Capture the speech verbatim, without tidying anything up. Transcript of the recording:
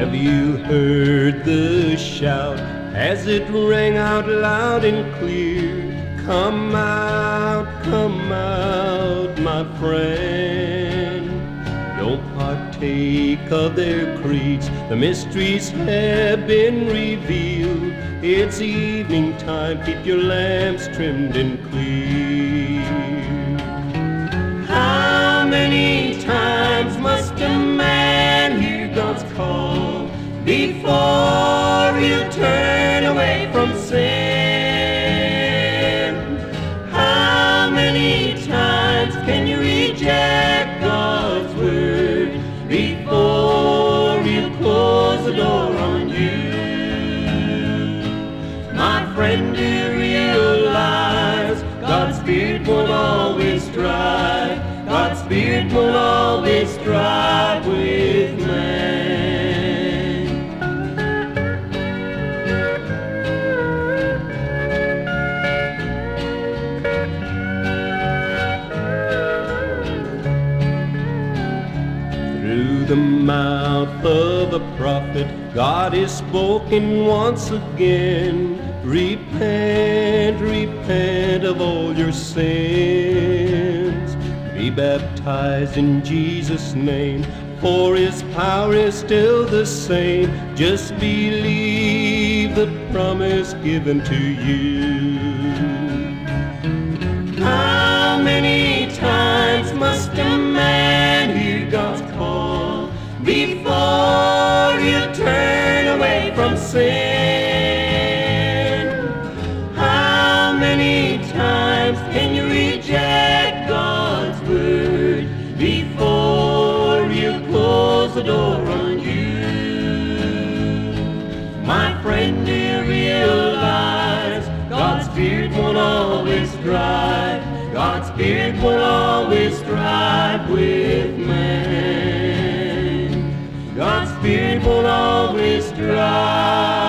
Have you heard the shout as it rang out loud and clear? Come out, come out, my friend. Don't partake of their creeds, the mysteries have been revealed. It's evening time, keep your lamps trimmed and clear. How many times must a man hear God's call before he'll turn away from sin? How many times can you reject God's word before he'll close the door on you? My friend, do you realize God's Spirit won't always strive? God's Spirit won't always strive with man. Through the mouth of a prophet, God is spoken once again. Repent, repent of all your sins. Be baptized in Jesus' name, for his power is still the same. Just believe the promise given to you. How many times must a man hear God's call before he'll turn away from sin? How many times can you reject God's word before he'll close the door on you? My friend, do you realize God's Spirit won't always strive? God's Spirit won't always strive with man. God's Spirit won't always strive.